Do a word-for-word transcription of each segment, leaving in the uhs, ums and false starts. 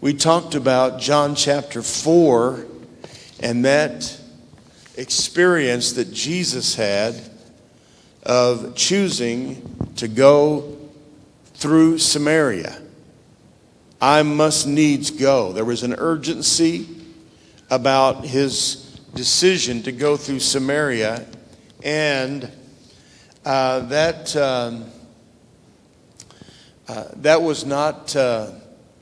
We talked about John chapter four and that experience that Jesus had of choosing to go through Samaria. I must needs go. There was an urgency about his decision to go through Samaria, and uh, that um, uh, that was not uh,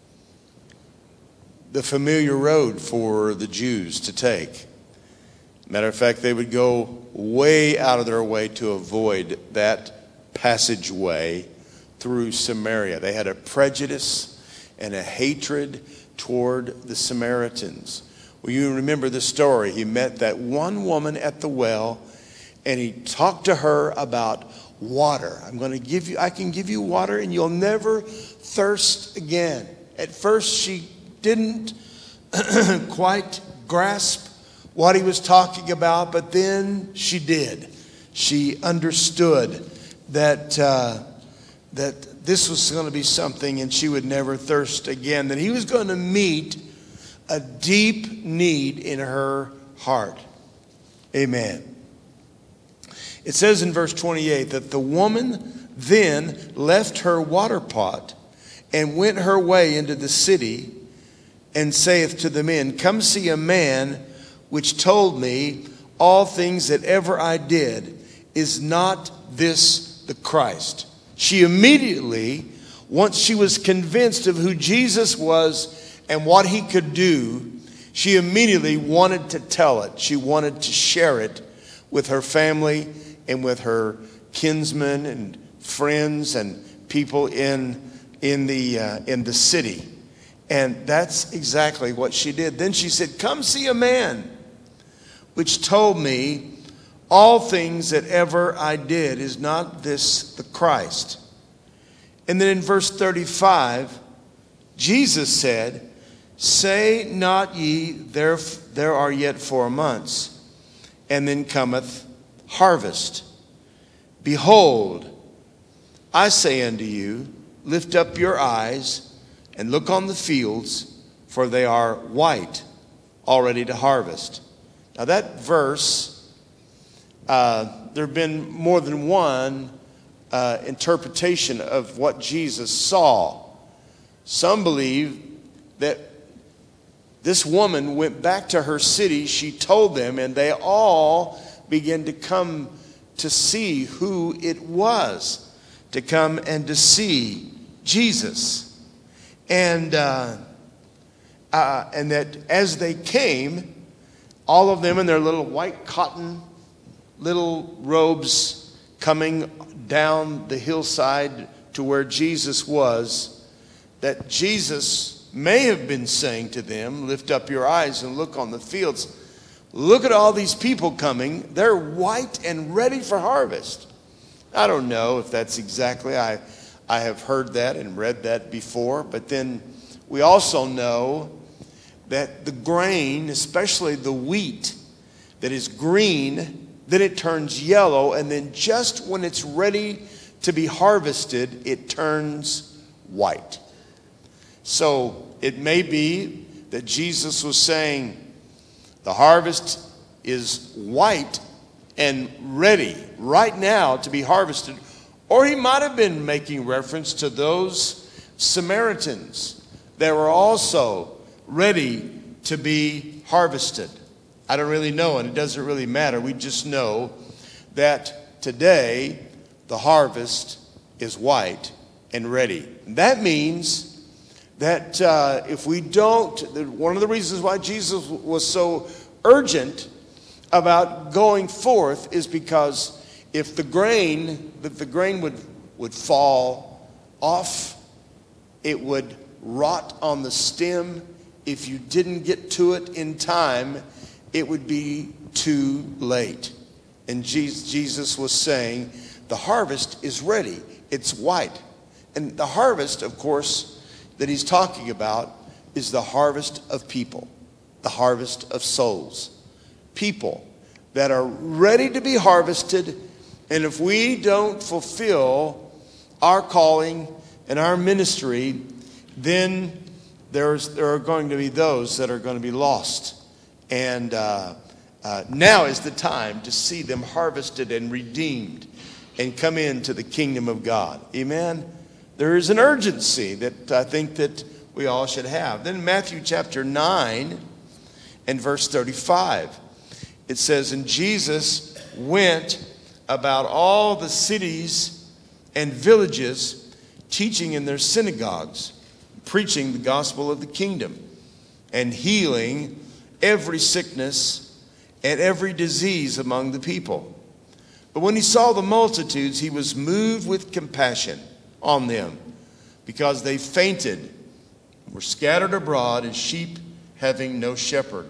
the familiar road for the Jews to take. Matter of fact, they would go way out of their way to avoid that passageway through Samaria. They had a prejudice and a hatred toward the Samaritans. Well, you remember the story. He met that one woman at the well, and he talked to her about water. I'm going to give you, I can give you water, and you'll never thirst again. At first, she didn't quite grasp what he was talking about, but then she did. She understood that uh, that this was going to be something, and she would never thirst again. That he was going to meet a deep need in her heart. Amen. It says in verse twenty-eight that the woman then left her water pot and went her way into the city, and saith to the men, Come see a man which told me all things that ever I did. Is not this the Christ? She immediately, once she was convinced of who Jesus was and what he could do, she immediately wanted to tell it. She wanted to share it with her family and with her kinsmen and friends and people in in the uh, in the city. And that's exactly what she did. Then she said, Come see a man which told me all things that ever I did. Is not this the Christ? And then in verse thirty-five, Jesus said, Say not ye, there, there are yet four months, and then cometh harvest. Behold, I say unto you, lift up your eyes, and look on the fields, for they are white, already to harvest. Now that verse, uh, there have been more than one uh, interpretation of what Jesus saw. Some believe that this woman went back to her city, she told them, and they all began to come to see who it was, to come and to see Jesus. And uh, uh, and that as they came, all of them in their little white cotton little robes coming down the hillside to where Jesus was, that Jesus may have been saying to them, lift up your eyes and look on the fields. Look at all these people coming. They're white and ready for harvest. I don't know if that's exactly, I, I have heard that and read that before, but then we also know that the grain, especially the wheat that is green, then it turns yellow, and then just when it's ready to be harvested, it turns white. So it may be that Jesus was saying the harvest is white and ready right now to be harvested. Or he might have been making reference to those Samaritans that were also ready to be harvested. I don't really know, and it doesn't really matter. We just know that today the harvest is white and ready. That means that uh, if we don't, one of the reasons why Jesus was so urgent about going forth is because if the grain, that the grain would, would fall off, it would rot on the stem. If you didn't get to it in time, it would be too late. And Jesus was saying, the harvest is ready. It's white. And the harvest, of course, that he's talking about is the harvest of people, the harvest of souls. People that are ready to be harvested, and if we don't fulfill our calling and our ministry, then there's, there are going to be those that are going to be lost. And uh, uh, now is the time to see them harvested and redeemed and come into the kingdom of God. Amen? There is an urgency that I think that we all should have. Then Matthew chapter nine and verse thirty-five. It says, and Jesus went about all the cities and villages, teaching in their synagogues, preaching the gospel of the kingdom, and healing every sickness and every disease among the people. But when he saw the multitudes, he was moved with compassion on them, because they fainted, were scattered abroad as sheep having no shepherd.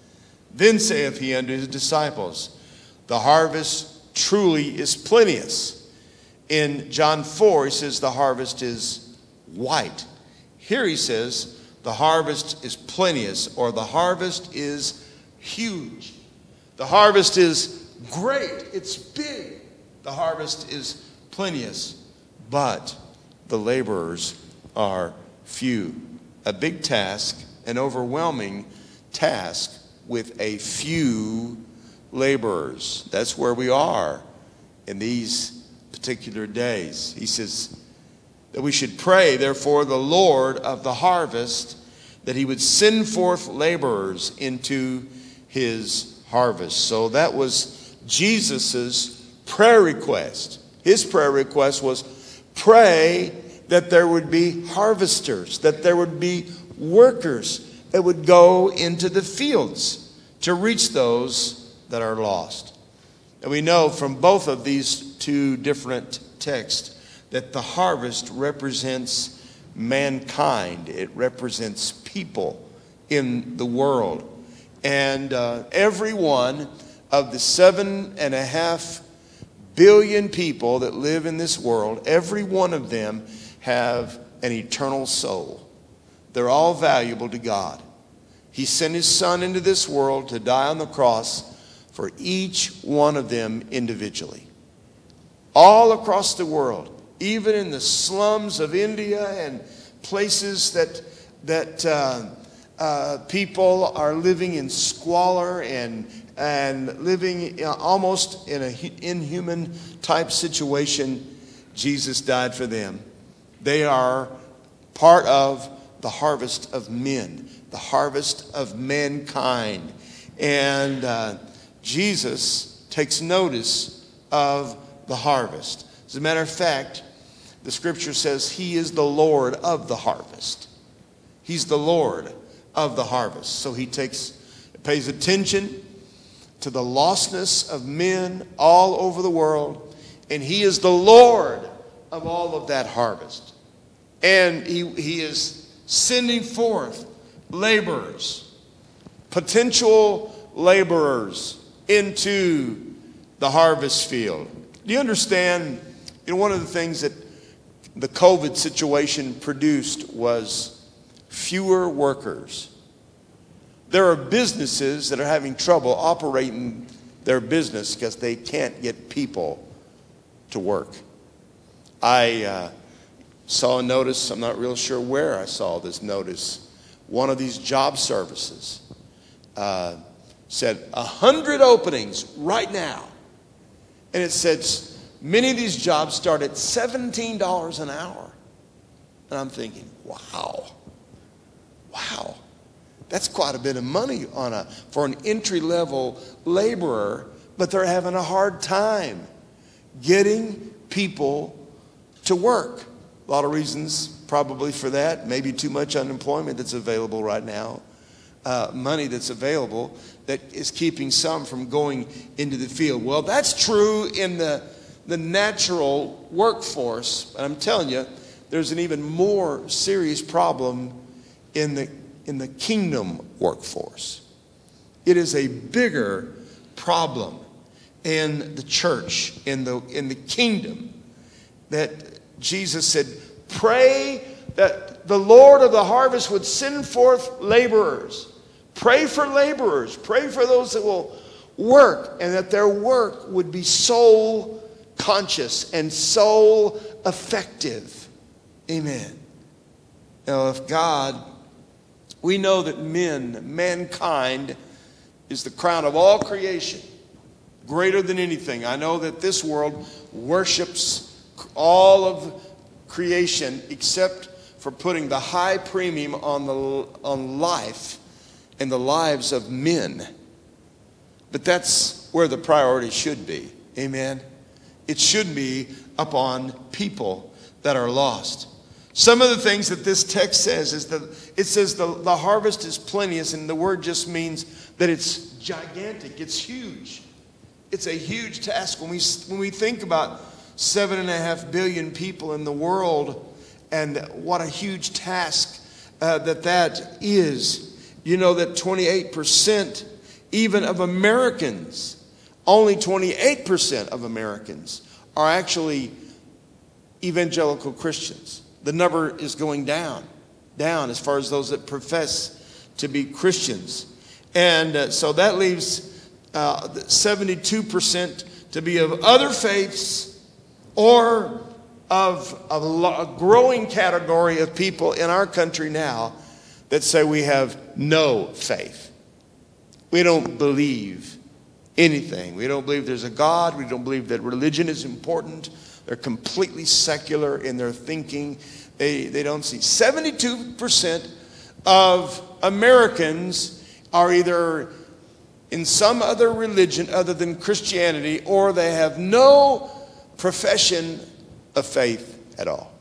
Then saith he unto his disciples, the harvest truly is plenteous. In John four, he says the harvest is white. Here he says the harvest is plenteous, or the harvest is huge. The harvest is great. It's big. The harvest is plenteous, but the laborers are few. A big task, an overwhelming task with a few laborers. That's where we are in these particular days. He says that we should pray, therefore, the Lord of the harvest, that he would send forth laborers into his harvest. So that was Jesus's prayer request. His prayer request was, pray that there would be harvesters, that there would be workers that would go into the fields to reach those that are lost. And we know from both of these two different texts that the harvest represents mankind. It represents people in the world. And uh, every one of the seven and a half billion people that live in this world, every one of them have an eternal soul. They're all valuable to God. He sent his son into this world to die on the cross for each one of them individually. All across the world, even in the slums of India and places that that uh, uh, people are living in squalor and and living almost in an inhuman type situation, Jesus died for them. They are part of the harvest of men, the harvest of mankind. And uh, Jesus takes notice of the harvest. As a matter of fact, the scripture says he is the Lord of the harvest. He's the Lord of the harvest. So he takes, pays attention to the lostness of men all over the world, and he is the Lord of all of that harvest. And he, he is sending forth laborers, potential laborers into the harvest field. Do you understand? You know, one of the things that the COVID situation produced was fewer workers. There are businesses that are having trouble operating their business because they can't get people to work. I uh, saw a notice, I'm not real sure where I saw this notice. One of these job services uh, said one hundred openings right now. And it said many of these jobs start at seventeen dollars an hour. And I'm thinking, wow, wow. That's quite a bit of money on a for an entry-level laborer, but they're having a hard time getting people to work. A lot of reasons probably for that. Maybe too much unemployment that's available right now. Uh, money that's available that is keeping some from going into the field. Well, that's true in the, the natural workforce. And I'm telling you, there's an even more serious problem in the in the kingdom workforce. It is a bigger problem in the church, in the in the kingdom, that Jesus said, pray that the Lord of the harvest would send forth laborers. Pray for laborers. Pray for those that will work, and that their work would be soul conscious and soul effective. Amen. Now, if God We know that men, mankind, is the crown of all creation, greater than anything. I know that this world worships all of creation except for putting the high premium on the on life and the lives of men. But that's where the priority should be. Amen. It should be upon people that are lost. Some of the things that this text says is that it says the, the harvest is plenteous, and the word just means that it's gigantic, it's huge. It's a huge task. When we when we think about seven and a half billion people in the world, and what a huge task uh, that that is. You know that twenty-eight percent even of Americans, only twenty-eight percent of Americans are actually evangelical Christians. The number is going down, down as far as those that profess to be Christians. And uh, so that leaves uh, seventy-two percent to be of other faiths, or of, of a growing category of people in our country now that say we have no faith. We don't believe anything. We don't believe there's a God. We don't believe that religion is important. They're completely secular in their thinking. They, they don't see. seventy-two percent of Americans are either in some other religion other than Christianity, or they have no profession of faith at all.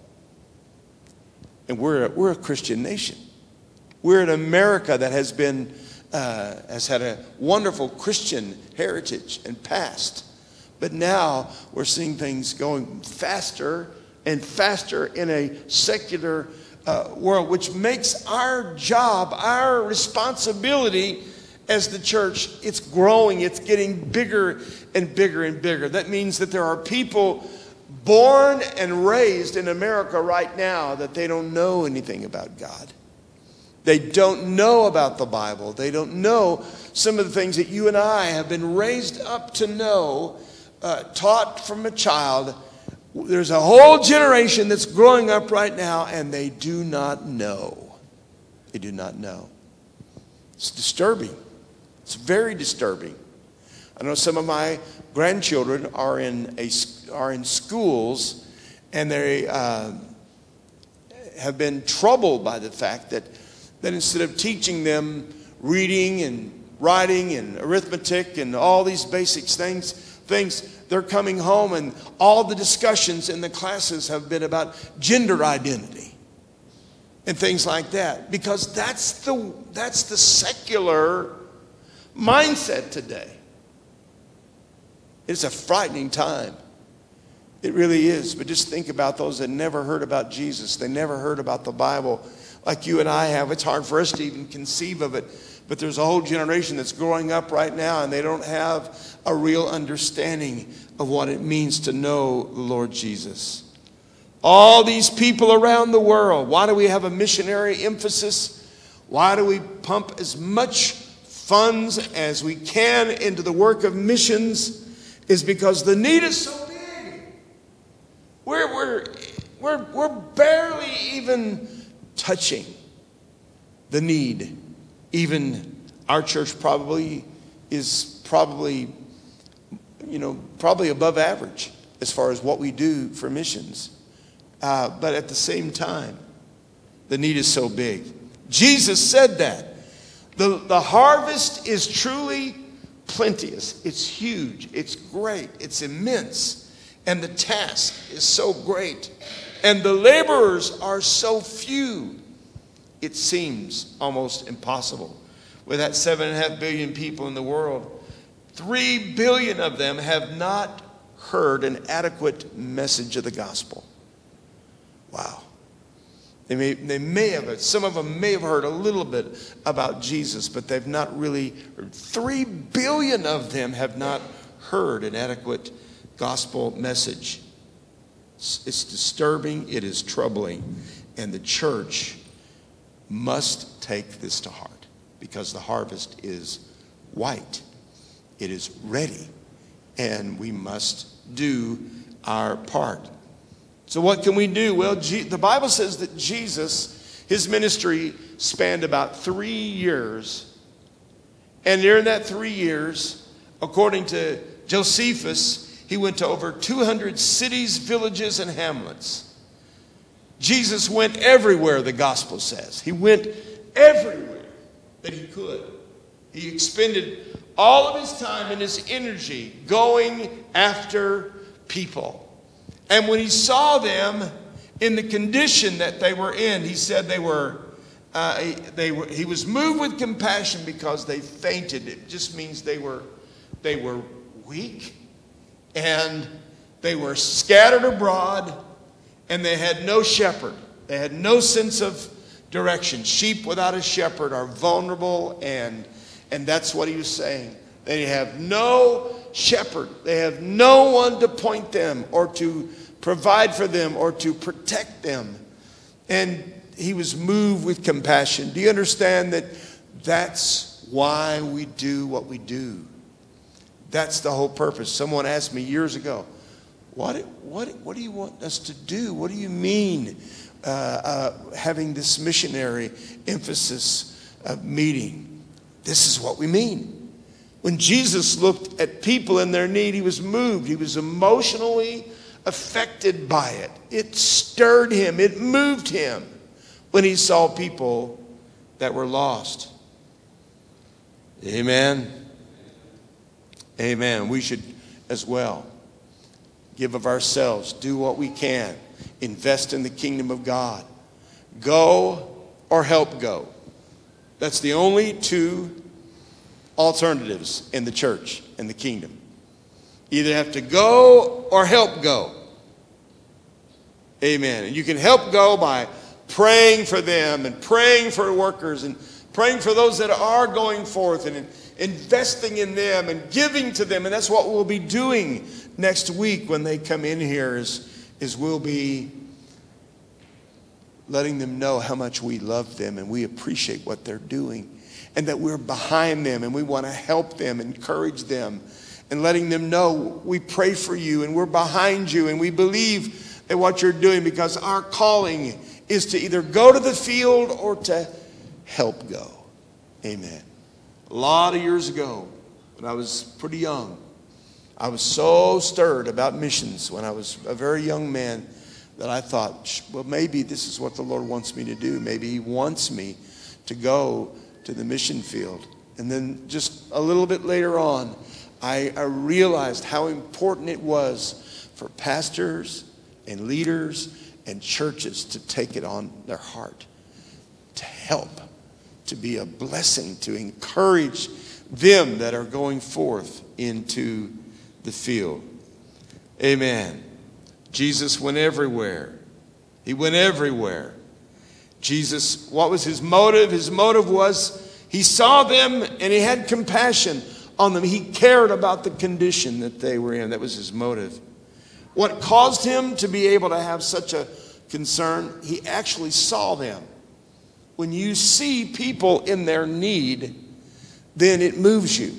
And we're a, we're a Christian nation. We're an America that has been uh, has had a wonderful Christian heritage and past. But now we're seeing things going faster and faster in a secular uh, world, which makes our job, our responsibility as the church, it's growing, it's getting bigger and bigger and bigger. That means that there are people born and raised in America right now that they don't know anything about God. They don't know about the Bible. They don't know some of the things that you and I have been raised up to know, uh, taught from a child. There's a whole generation that's growing up right now, and they do not know. They do not know. It's disturbing. It's very disturbing. I know some of my grandchildren are in a are in schools, and they uh, have been troubled by the fact that that instead of teaching them reading and writing and arithmetic and all these basic things, things they're coming home and all the discussions in the classes have been about gender identity and things like that, because that's the that's the secular mindset today. It's a frightening time. It really is. But just think about those that never heard about Jesus. They never heard about the Bible like you and I have. It's hard for us to even conceive of it. But there's a whole generation that's growing up right now, and they don't have a real understanding of what it means to know the Lord Jesus. All these people around the world, why do we have a missionary emphasis? Why do we pump as much funds as we can into the work of missions? Is because the need is so big. We're, we're, we're, we're barely even touching the need. Even our church probably is probably, you know, probably above average as far as what we do for missions. Uh, but at the same time, the need is so big. Jesus said that. The, the harvest is truly plenteous. It's huge. It's great. It's immense. And the task is so great. And the laborers are so few. It seems almost impossible. With that seven and a half billion people in the world, three billion of them have not heard an adequate message of the gospel. Wow. They may, they may have, some of them may have heard a little bit about Jesus, but they've not really heard. Three billion of them have not heard an adequate gospel message. It's, it's disturbing, it is troubling, and the church must take this to heart, because the harvest is white. It is ready, and we must do our part. So what can we do? Well, G- the Bible says that Jesus His ministry spanned about three years. And during that three years, according to Josephus, he went to over two hundred cities, villages, and hamlets. Jesus went everywhere, the gospel says. He went everywhere that he could. He expended all of his time and his energy going after people. And when he saw them in the condition that they were in, he said they were, uh, they were, he was moved with compassion because they fainted. It just means they were, they were weak, and they were scattered abroad, and they had no shepherd. They had no sense of direction. Sheep without a shepherd are vulnerable, and, and that's what he was saying. They have no shepherd. They have no one to point them or to provide for them or to protect them. And he was moved with compassion. Do you understand that that's why we do what we do? That's the whole purpose. Someone asked me years ago, what, what, what do you want us to do? What do you mean uh, uh, having this missionary emphasis of meeting? This is what we mean. When Jesus looked at people in their need, he was moved. He was emotionally affected by it. It stirred him. It moved him when he saw people that were lost. Amen. Amen. We should as well give of ourselves, do what we can, invest in the kingdom of God. Go or help go. That's the only two alternatives in the church and the kingdom. Either have to go or help go. Amen. And you can help go by praying for them and praying for workers and praying for those that are going forth and investing in them and giving to them. And that's what we'll be doing next week when they come in here is, is we'll be letting them know how much we love them and we appreciate what they're doing. And that we're behind them and we want to help them, encourage them, and letting them know we pray for you and we're behind you and we believe in what you're doing, because our calling is to either go to the field or to help go. Amen. A lot of years ago, when I was pretty young, I was so stirred about missions when I was a very young man that I thought, well, maybe this is what the Lord wants me to do. Maybe he wants me to go to the mission field. And then just a little bit later on, I, I realized how important it was for pastors and leaders and churches to take it on their heart, to help, to be a blessing, to encourage them that are going forth into the field. Amen. Jesus went everywhere. He went everywhere. Jesus, what was his motive? His motive was he saw them and he had compassion on them. He cared about the condition that they were in. That was his motive. What caused him to be able to have such a concern? He actually saw them. When you see people in their need, then it moves you.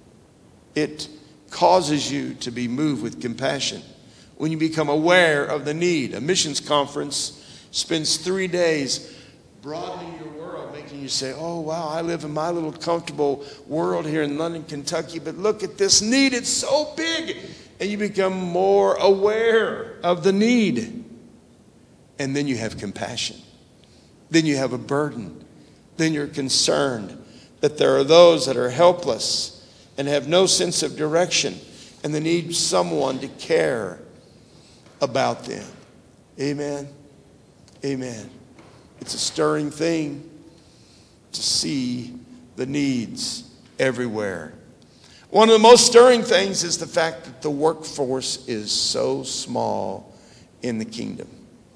It causes you to be moved with compassion. When you become aware of the need. A missions conference spends three days broadening your world, making you say, oh, wow, I live in my little comfortable world here in London, Kentucky, but look at this need. It's so big. And you become more aware of the need. And then you have compassion. Then you have a burden. Then you're concerned that there are those that are helpless and have no sense of direction, and they need someone to care about them. Amen. Amen. It's a stirring thing to see the needs everywhere. One of the most stirring things is the fact that the workforce is so small in the kingdom.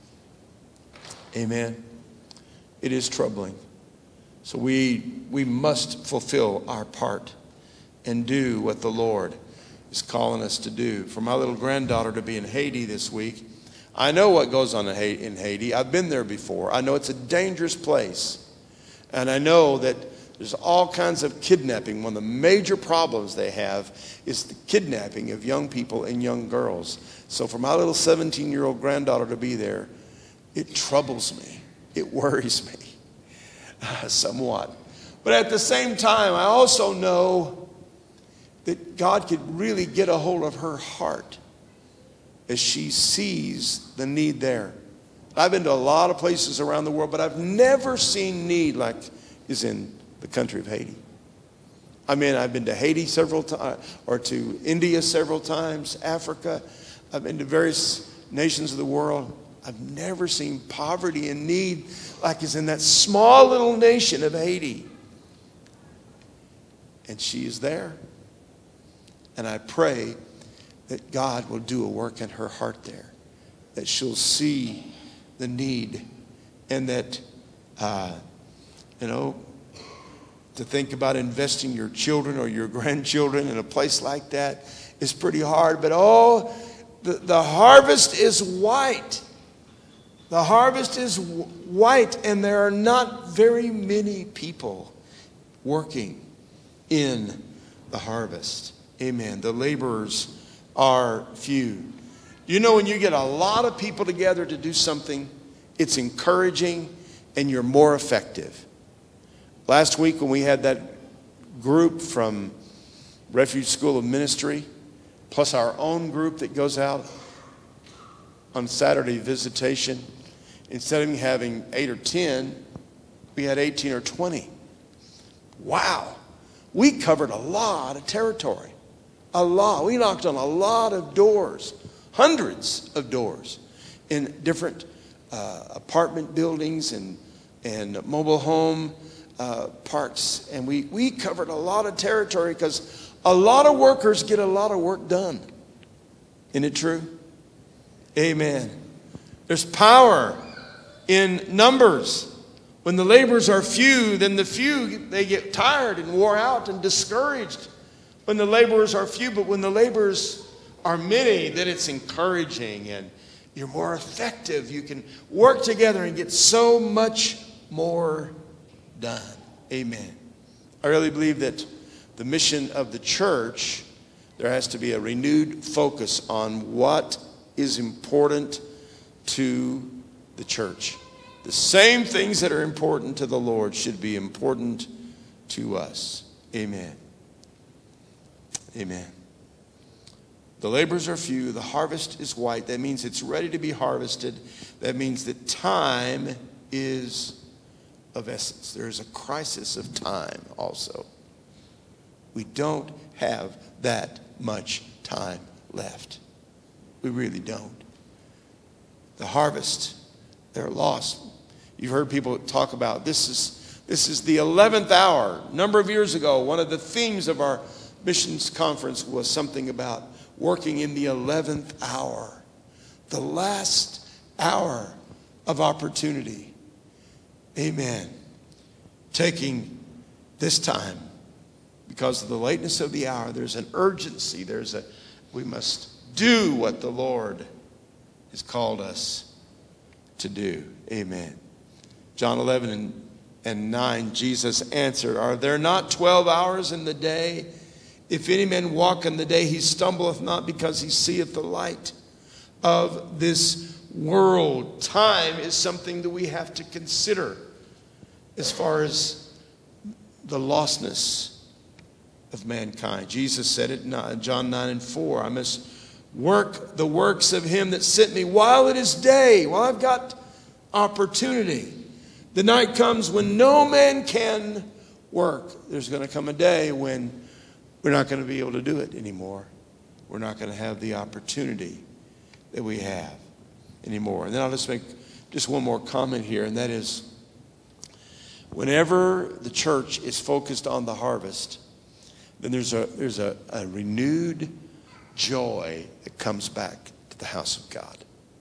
Amen. It is troubling. So we we must fulfill our part and do what the Lord is calling us to do. For my little granddaughter to be in Haiti this week, I know what goes on in Haiti. I've been there before. I know it's a dangerous place. And I know that there's all kinds of kidnapping. One of the major problems they have is the kidnapping of young people and young girls. So for my little seventeen-year-old granddaughter to be there, it troubles me. It worries me. somewhat. But at the same time, I also know that God could really get a hold of her heart as she sees the need there. I've been to a lot of places around the world, but I've never seen need like is in the country of Haiti. I mean, I've been to Haiti several times, or to India several times, Africa. I've been to various nations of the world. I've never seen poverty and need like is in that small little nation of Haiti. And she is there. And I pray that God will do a work in her heart there, that she'll see the need, and that, uh, you know, to think about investing your children or your grandchildren in a place like that is pretty hard. But oh, the, the harvest is white. The harvest is white, and there are not very many people working in the harvest. Amen. The laborers are few. You know, when you get a lot of people together to do something, it's encouraging and you're more effective. Last week when we had that group from Refuge School of Ministry, plus our own group that goes out on Saturday visitation, instead of having eight or ten, we had eighteen or twenty. Wow. We covered a lot of territory. A lot. We knocked on a lot of doors. Hundreds of doors in different uh, apartment buildings and, and mobile home uh, parks. And we, we covered a lot of territory because a lot of workers get a lot of work done. Isn't it true? Amen. There's power in numbers. When the laborers are few, then the few, they get tired and wore out and discouraged. When the laborers are few, but when the laborers are many, then it's encouraging and you're more effective. You can work together and get so much more done. Amen. I really believe that the mission of the church, there has to be a renewed focus on what is important to the church. The same things that are important to the Lord should be important to us. Amen. Amen. The laborers are few. The harvest is white. That means it's ready to be harvested. That means that time is of essence. There is a crisis of time also. We don't have that much time left. We really don't. The harvest, they're lost. You've heard people talk about this is this is the eleventh hour. A number of years ago, one of the themes of our missions conference was something about working in the eleventh hour, the last hour of opportunity. Amen. Taking this time, because of the lateness of the hour, there's an urgency. There's a, we must do what the Lord has called us to do. Amen. John eleven and, and nine, Jesus answered, "Are there not twelve hours in the day? If any man walk in the day, he stumbleth not, because he seeth the light of this world." Time is something that we have to consider as far as the lostness of mankind. Jesus said it in John nine and four, "I must work the works of him that sent me while it is day." While I've got opportunity. The night comes when no man can work. There's going to come a day when we're not going to be able to do it anymore. We're not going to have the opportunity that we have anymore. And then I'll just make just one more comment here, and that is, whenever the church is focused on the harvest, then there's a there's a, a renewed joy that comes back to the house of God.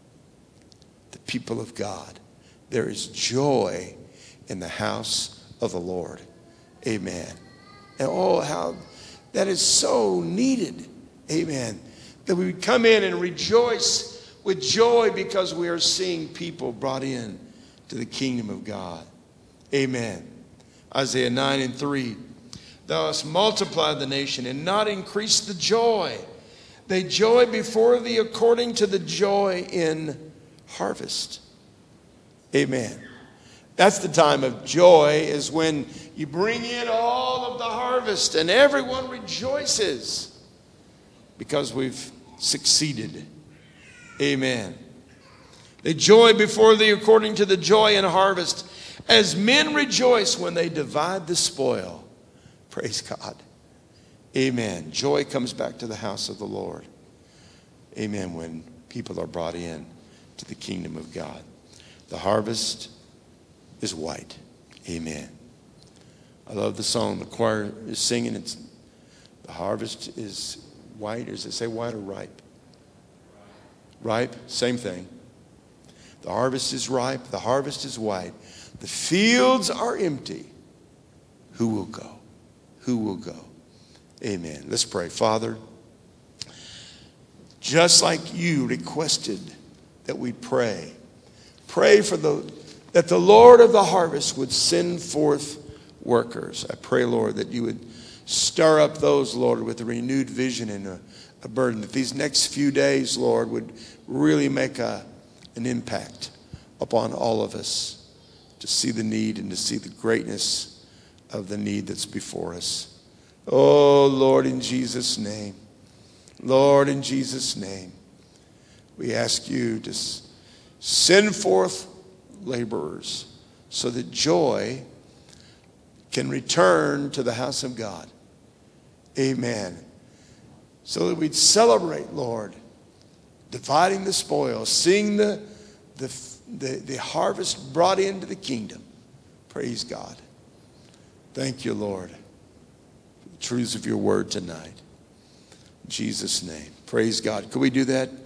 The people of God. There is joy in the house of the Lord. Amen. And oh, how that is so needed. Amen. That we would come in and rejoice with joy because we are seeing people brought in to the kingdom of God. Amen. Isaiah nine and three. "Thou hast multiplied the nation and not increased the joy. They joy before thee according to the joy in harvest." Amen. That's the time of joy, is when you bring in all of the harvest and everyone rejoices because we've succeeded. Amen. They joy before thee according to the joy in harvest, as men rejoice when they divide the spoil. Praise God. Amen. Joy comes back to the house of the Lord. Amen. When people are brought in to the kingdom of God. The harvest is white. Amen. I love the song the choir is singing. It's, the harvest is white. Or does it say white or ripe? Ripe, same thing. The harvest is ripe. The harvest is white. The fields are empty. Who will go? Who will go? Amen. Let's pray. Father, just like you requested that we pray, pray for the that the Lord of the harvest would send forth workers. I pray, Lord, that you would stir up those, Lord, with a renewed vision and a, a burden. That these next few days, Lord, would really make a, an impact upon all of us to see the need and to see the greatness of the need that's before us. Oh, Lord, in Jesus' name. Lord, in Jesus' name, we ask you to send forth laborers so that joy can return to the house of God. Amen. So that we'd celebrate, Lord, dividing the spoil, seeing the, the, the, the harvest brought into the kingdom. Praise God. Thank you, Lord, for the truths of your word tonight. In Jesus' name. Praise God. Could we do that?